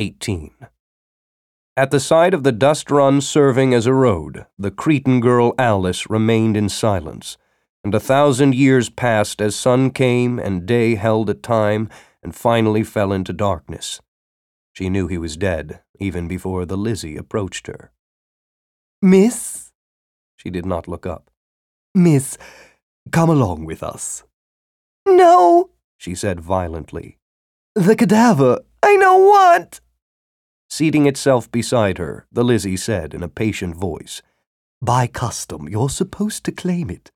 18. At the side of the dust run serving as a road, the Cretan girl Alice remained in silence, and 1,000 years passed as sun came and day held a time and finally fell into darkness. She knew he was dead, even before the Lizzie approached her. "Miss?" She did not look up. "Miss, come along with us." "No," she said violently. "The cadaver." "I don't want." Seating itself beside her, the Lizzie said in a patient voice, "By custom, you're supposed to claim it."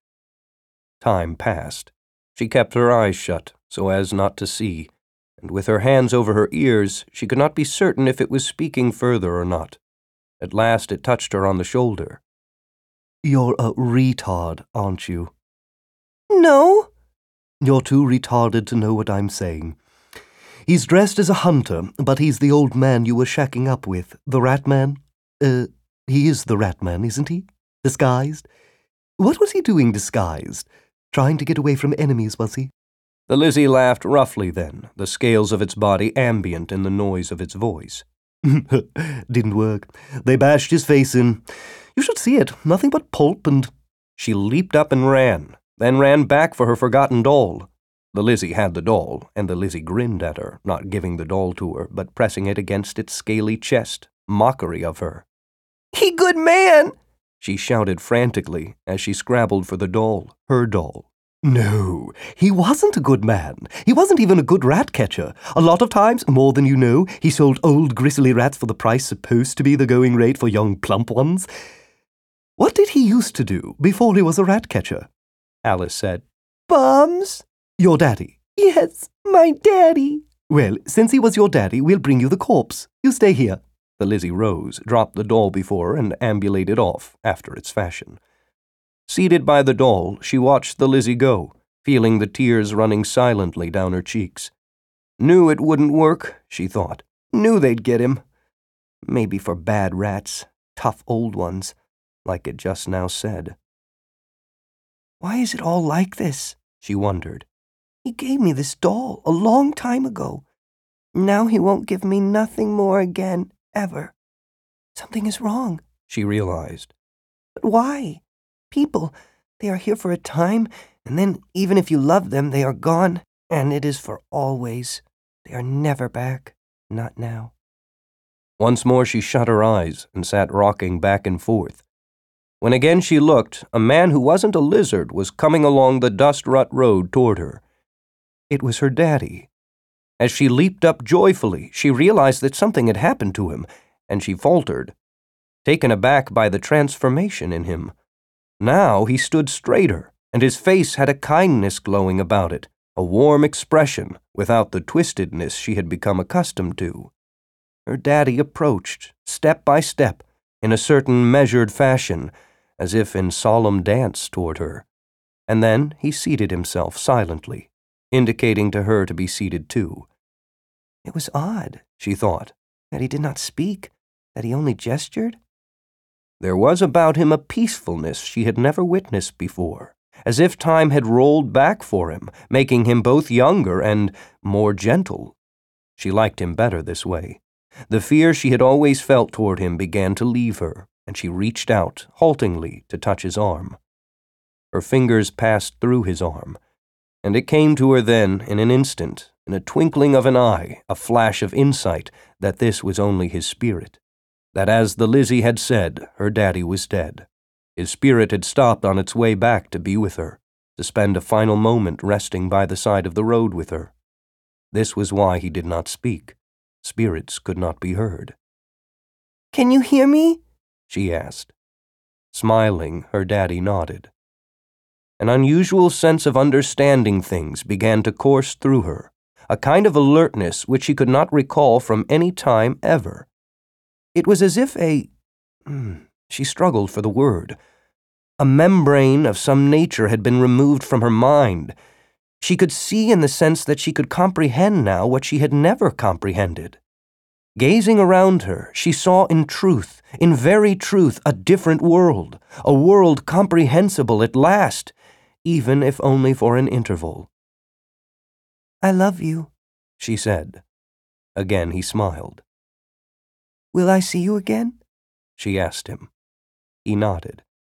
Time passed. She kept her eyes shut, so as not to see, and with her hands over her ears, she could not be certain if it was speaking further or not. At last it touched her on the shoulder. "You're a retard, aren't you?" "No." "You're too retarded to know what I'm saying. He's dressed as a hunter, but he's the old man you were shacking up with, the Rat Man. He is the Rat Man, isn't he? Disguised? What was he doing disguised? Trying to get away from enemies, was he?" The Lizzie laughed roughly then, the scales of its body ambient in the noise of its voice. "Didn't work. They bashed his face in. You should see it. Nothing but pulp and—" She leaped up and ran, then ran back for her forgotten doll. The Lizzie had the doll, and the Lizzie grinned at her, not giving the doll to her, but pressing it against its scaly chest, mockery of her. "He good man," she shouted frantically as she scrabbled for the doll, her doll. "No, he wasn't a good man. He wasn't even a good rat catcher. A lot of times, more than you know, he sold old gristly rats for the price supposed to be the going rate for young plump ones. What did he used to do before he was a rat catcher?" Alice said. "Bombs." "Your daddy?" "Yes, my daddy." "Well, since he was your daddy, we'll bring you the corpse. You stay here." The Lizzie rose, dropped the doll before her, and ambulated off, after its fashion. Seated by the doll, she watched the Lizzie go, feeling the tears running silently down her cheeks. Knew it wouldn't work, she thought. Knew they'd get him. Maybe for bad rats, tough old ones, like it just now said. "Why is it all like this?" she wondered. "He gave me this doll a long time ago. Now he won't give me nothing more again, ever. Something is wrong," she realized. "But why? People, they are here for a time, and then even if you love them, they are gone, and it is for always. They are never back, not now." Once more she shut her eyes and sat rocking back and forth. When again she looked, a man who wasn't a lizard was coming along the dust-rut road toward her. It was her daddy. As she leaped up joyfully, she realized that something had happened to him, and she faltered, taken aback by the transformation in him. Now he stood straighter, and his face had a kindness glowing about it, a warm expression without the twistedness she had become accustomed to. Her daddy approached, step by step, in a certain measured fashion, as if in solemn dance toward her, and then he seated himself silently, indicating to her to be seated too. It was odd, she thought, that he did not speak, that he only gestured. There was about him a peacefulness she had never witnessed before, as if time had rolled back for him, making him both younger and more gentle. She liked him better this way. The fear she had always felt toward him began to leave her, and she reached out, haltingly, to touch his arm. Her fingers passed through his arm, and it came to her then, in an instant, in a twinkling of an eye, a flash of insight, that this was only his spirit. That as the Lizzie had said, her daddy was dead. His spirit had stopped on its way back to be with her, to spend a final moment resting by the side of the road with her. This was why he did not speak. Spirits could not be heard. "Can you hear me?" she asked. Smiling, her daddy nodded. An unusual sense of understanding things began to course through her, a kind of alertness which she could not recall from any time ever. It was as if she struggled for the word. A membrane of some nature had been removed from her mind. She could see in the sense that she could comprehend now what she had never comprehended. Gazing around her, she saw in truth, in very truth, a different world, a world comprehensible at last, even if only for an interval. "I love you," she said. Again he smiled. Will I see you again? She asked him. He nodded.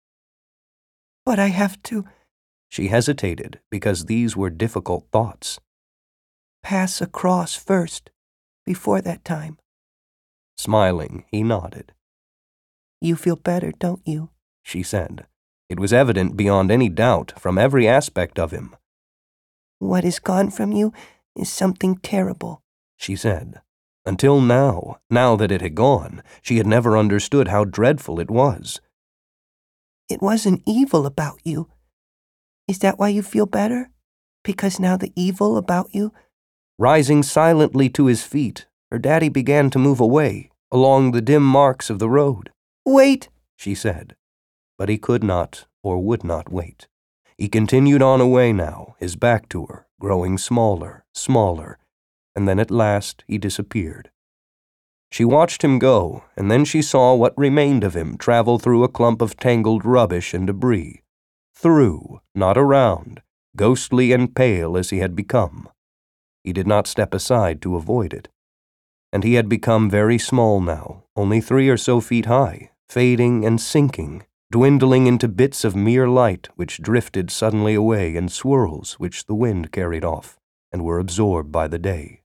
But I have to... She hesitated because these were difficult thoughts. Pass across first, before that time. Smiling, he nodded. You feel better, don't you? She said. It was evident beyond any doubt from every aspect of him. What is gone from you is something terrible, she said. Until now that it had gone, she had never understood how dreadful it was. It wasn't evil about you. Is that why you feel better? Because now the evil about you... Rising silently to his feet, her daddy began to move away, along the dim marks of the road. Wait, she said. But he could not or would not wait. He continued on away now, his back to her, growing smaller, and then at last he disappeared. She watched him go, and then she saw what remained of him travel through a clump of tangled rubbish and debris. Through, not around, ghostly and pale as he had become. He did not step aside to avoid it. And he had become very small now, only 3 or so feet high, fading and sinking, dwindling into bits of mere light which drifted suddenly away in swirls which the wind carried off and were absorbed by the day.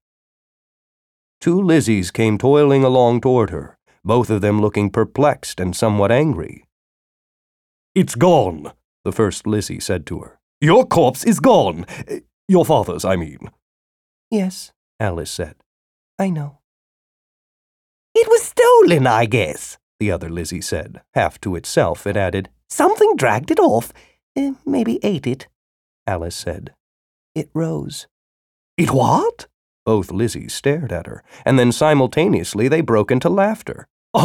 2 Lizzies came toiling along toward her, both of them looking perplexed and somewhat angry. "It's gone," the first Lizzie said to her. "Your corpse is gone. Your father's, I mean." Yes, Alice said. I know. "It was stolen, I guess," the other Lizzie said. Half to itself, it added, "Something dragged it off. Maybe ate it." Alice said. It rose. "It what?" Both Lizzies stared at her, and then simultaneously they broke into laughter.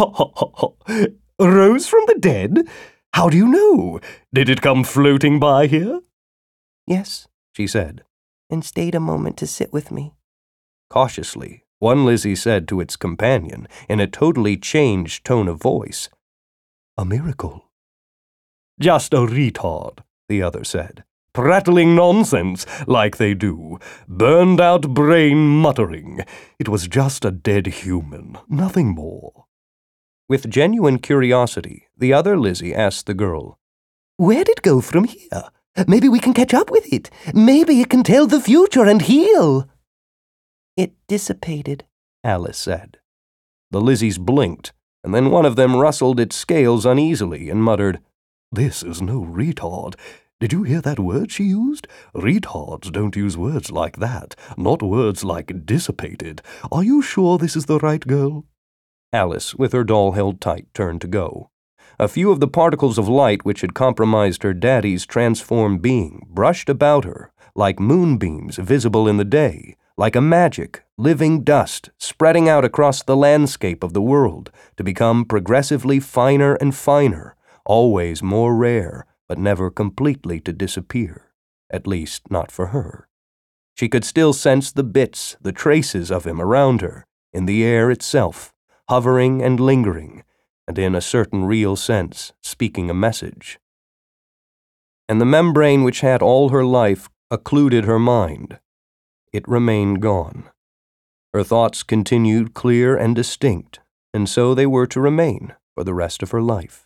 "Rose from the dead? How do you know? Did it come floating by here?" Yes, she said, and stayed a moment to sit with me. Cautiously, one Lizzie said to its companion, in a totally changed tone of voice, "A miracle." "Just a retard," the other said. "Prattling nonsense, like they do. Burned-out brain muttering. It was just a dead human, nothing more." With genuine curiosity, the other Lizzie asked the girl, "Where'd it go from here? Maybe we can catch up with it. Maybe it can tell the future and heal." It dissipated, Alice said. The Lizzies blinked, and then one of them rustled its scales uneasily and muttered, "This is no retard. Did you hear that word she used? Retards don't use words like that, not words like dissipated. Are you sure this is the right girl?" Alice, with her doll held tight, turned to go. A few of the particles of light which had compromised her daddy's transformed being brushed about her, like moonbeams visible in the day, like a magic, living dust spreading out across the landscape of the world to become progressively finer and finer, always more rare, but never completely to disappear, at least not for her. She could still sense the bits, the traces of him around her, in the air itself, hovering and lingering, and in a certain real sense, speaking a message. And the membrane which had all her life occluded her mind. It remained gone. Her thoughts continued clear and distinct, and so they were to remain for the rest of her life.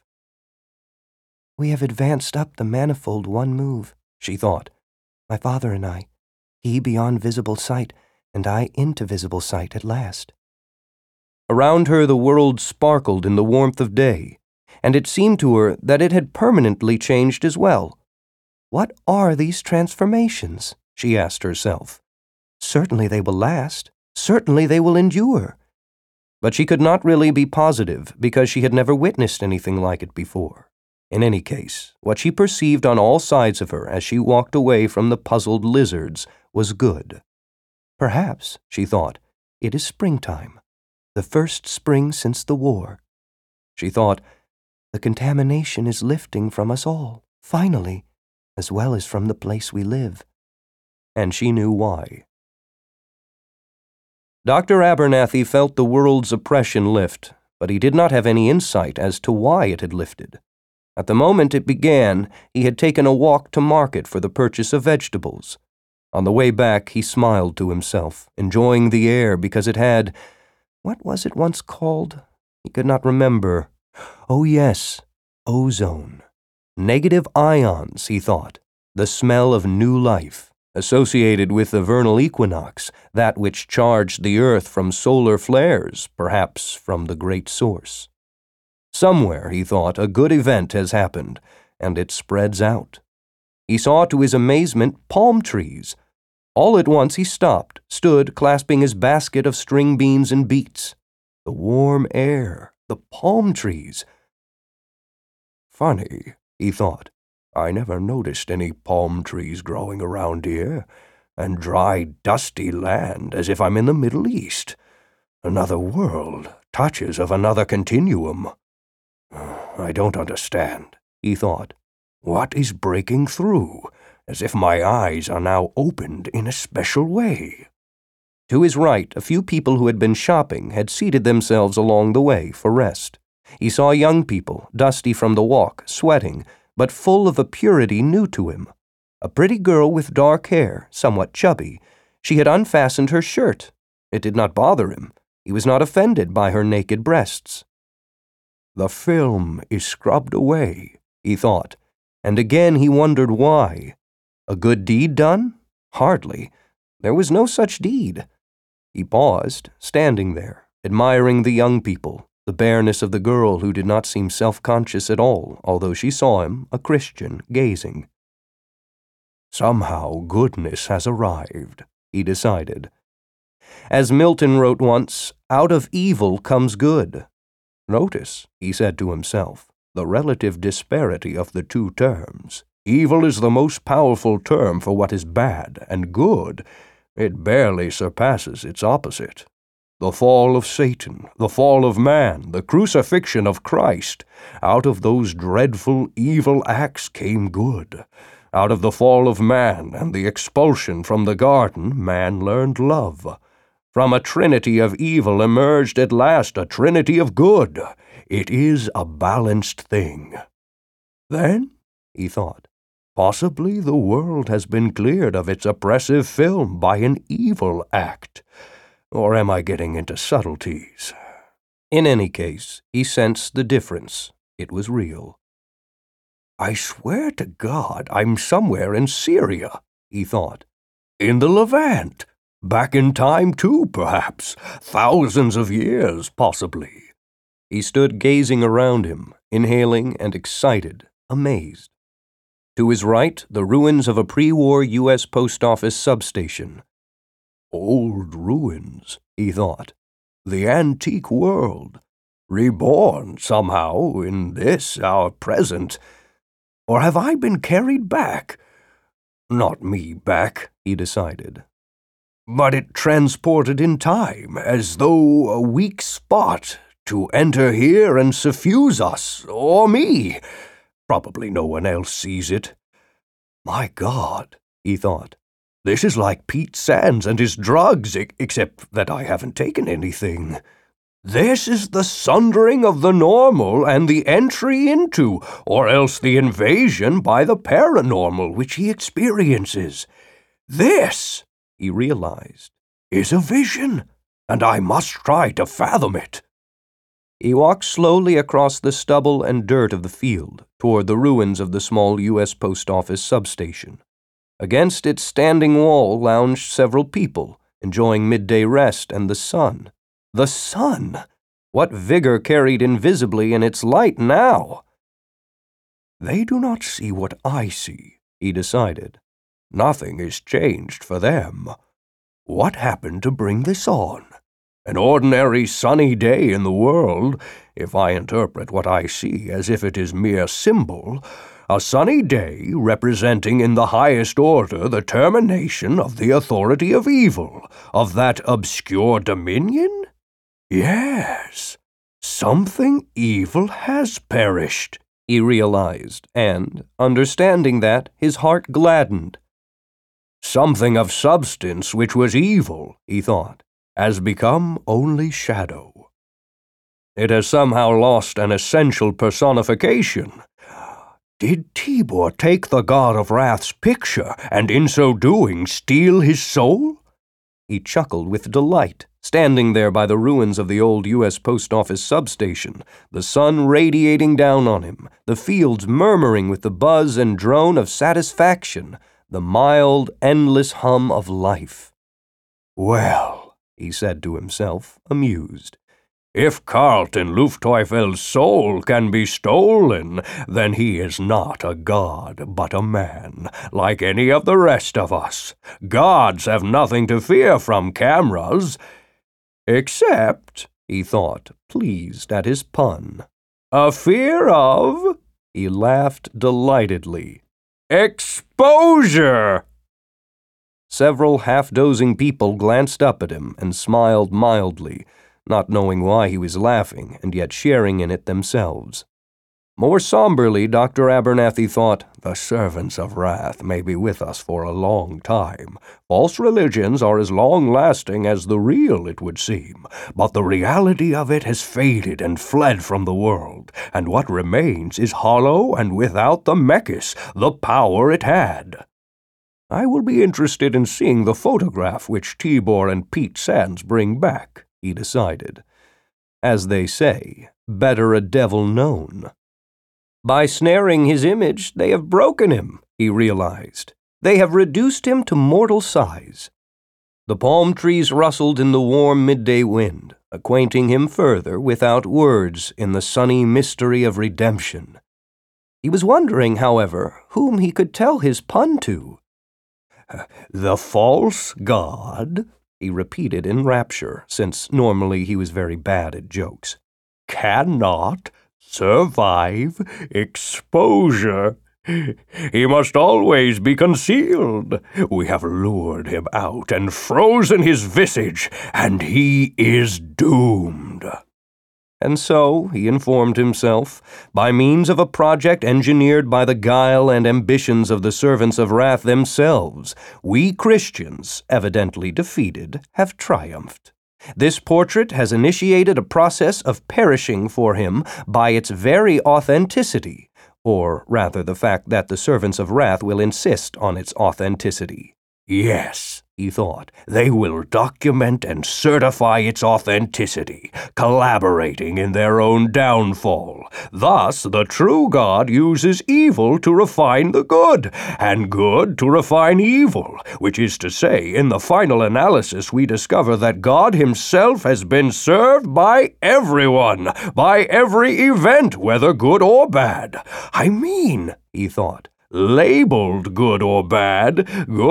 We have advanced up the manifold one move, she thought. My father and I, he beyond visible sight, and I into visible sight at last. Around her the world sparkled in the warmth of day, and it seemed to her that it had permanently changed as well. What are these transformations? She asked herself. Certainly they will last. Certainly they will endure. But she could not really be positive because she had never witnessed anything like it before. In any case, what she perceived on all sides of her as she walked away from the puzzled lizards was good. Perhaps, she thought, it is springtime, the first spring since the war. She thought, the contamination is lifting from us all, finally, as well as from the place we live. And she knew why. Dr. Abernathy felt the world's oppression lift, but he did not have any insight as to why it had lifted. At the moment it began, he had taken a walk to market for the purchase of vegetables. On the way back, he smiled to himself, enjoying the air because it had, what was it once called? He could not remember. Oh yes, ozone. Negative ions, he thought. The smell of new life, associated with the vernal equinox, that which charged the earth from solar flares, perhaps from the great source. Somewhere, he thought, a good event has happened, and it spreads out. He saw to his amazement palm trees. All at once he stopped, stood clasping his basket of string beans and beets. The warm air, the palm trees. Funny, he thought. I never noticed any palm trees growing around here, and dry, dusty land as if I'm in the Middle East. Another world, touches of another continuum. I don't understand, he thought. What is breaking through, as if my eyes are now opened in a special way? To his right, a few people who had been shopping had seated themselves along the way for rest. He saw young people, dusty from the walk, sweating, but full of a purity new to him. A pretty girl with dark hair, somewhat chubby. She had unfastened her shirt. It did not bother him. He was not offended by her naked breasts. The film is scrubbed away, he thought, and again he wondered why. A good deed done? Hardly. There was no such deed. He paused, standing there, admiring the young people, the bareness of the girl who did not seem self-conscious at all, although she saw him, a Christian, gazing. Somehow goodness has arrived, he decided. As Milton wrote once, out of evil comes good. Notice, he said to himself, the relative disparity of the two terms. Evil is the most powerful term for what is bad, and good, it barely surpasses its opposite. The fall of Satan, the fall of man, the crucifixion of Christ, out of those dreadful evil acts came good. Out of the fall of man and the expulsion from the garden, man learned love. From a trinity of evil emerged at last a trinity of good. It is a balanced thing. Then, he thought, possibly the world has been cleared of its oppressive film by an evil act. Or am I getting into subtleties? In any case, he sensed the difference. It was real. I swear to God I'm somewhere in Syria, he thought. In the Levant. Back in time too, perhaps. Thousands of years, possibly. He stood gazing around him, inhaling and excited, amazed. To his right, the ruins of a pre-war U.S. Post Office substation. Old ruins, he thought. The antique world. Reborn, somehow, in this, our present. Or have I been carried back? Not me back, he decided. But it transported in time, as though a weak spot, to enter here and suffuse us, or me. Probably no one else sees it. My God, he thought. This is like Pete Sands and his drugs, except that I haven't taken anything. This is the sundering of the normal and the entry into, or else the invasion by the paranormal which he experiences. This, he realized, is a vision, and I must try to fathom it. He walked slowly across the stubble and dirt of the field, toward the ruins of the small U.S. Post Office substation. Against its standing wall lounged several people, enjoying midday rest and the sun. The sun! What vigor carried invisibly in its light now! They do not see what I see, he decided. Nothing is changed for them. What happened to bring this on? An ordinary sunny day in the world, if I interpret what I see as if it is mere symbol, a sunny day representing in the highest order the termination of the authority of evil, of that obscure dominion? Yes, something evil has perished, he realized, and, understanding that, his heart gladdened. Something of substance which was evil, he thought, has become only shadow. It has somehow lost an essential personification. Did Tibor take the God of Wrath's picture, and in so doing steal his soul? He chuckled with delight, standing there by the ruins of the old U.S. Post Office substation, the sun radiating down on him, the fields murmuring with the buzz and drone of satisfaction, the mild, endless hum of life. Well, he said to himself, amused, if Carlton Luftteufel's soul can be stolen, then he is not a god, but a man, like any of the rest of us. Gods have nothing to fear from cameras. Except, he thought, pleased at his pun, a fear of, he laughed delightedly, exposure. Several half-dozing people glanced up at him and smiled mildly, not knowing why he was laughing and yet sharing in it themselves. More somberly, Dr. Abernathy thought, the servants of wrath may be with us for a long time. False religions are as long-lasting as the real, it would seem, but the reality of it has faded and fled from the world, and what remains is hollow and without the mekis, the power it had. I will be interested in seeing the photograph which Tibor and Pete Sands bring back, he decided. As they say, better a devil known. By snaring his image, they have broken him, he realized. They have reduced him to mortal size. The palm trees rustled in the warm midday wind, acquainting him further without words in the sunny mystery of redemption. He was wondering, however, whom he could tell his pun to. The false god, he repeated in rapture, since normally he was very bad at jokes, cannot survive exposure. He must always be concealed. We have lured him out and frozen his visage, and he is doomed. And so, he informed himself, by means of a project engineered by the guile and ambitions of the servants of wrath themselves, we Christians, evidently defeated, have triumphed. This portrait has initiated a process of perishing for him by its very authenticity, or rather the fact that the servants of wrath will insist on its authenticity. Yes, he thought, they will document and certify its authenticity, collaborating in their own downfall. Thus, the true God uses evil to refine the good, and good to refine evil, which is to say, in the final analysis we discover that God himself has been served by everyone, by every event, whether good or bad. I mean, he thought, labeled good or bad,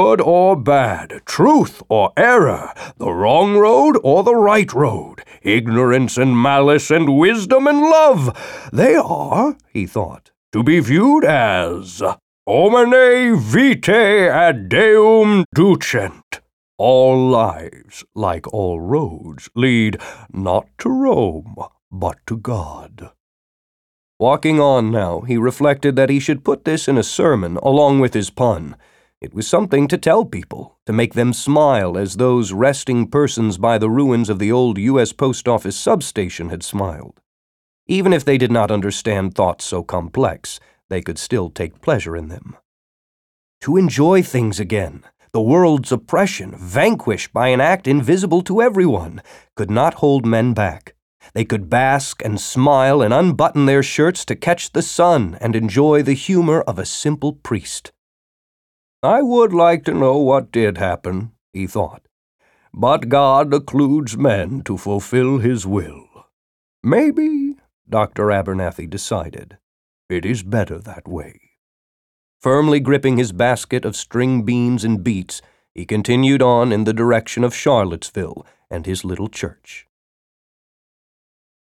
truth or error, the wrong road or the right road, ignorance and malice and wisdom and love. They are, he thought, to be viewed as homine vitae ad Deum ducent. All lives, like all roads, lead not to Rome, but to God. Walking on now, he reflected that he should put this in a sermon along with his pun. It was something to tell people, to make them smile as those resting persons by the ruins of the old U.S. Post Office substation had smiled. Even if they did not understand thoughts so complex, they could still take pleasure in them. To enjoy things again, the world's oppression, vanquished by an act invisible to everyone, could not hold men back. They could bask and smile and unbutton their shirts to catch the sun and enjoy the humor of a simple priest. I would like to know what did happen, he thought. But God occludes men to fulfill his will. Maybe, Dr. Abernathy decided, it is better that way. Firmly gripping his basket of string beans and beets, he continued on in the direction of Charlottesville and his little church.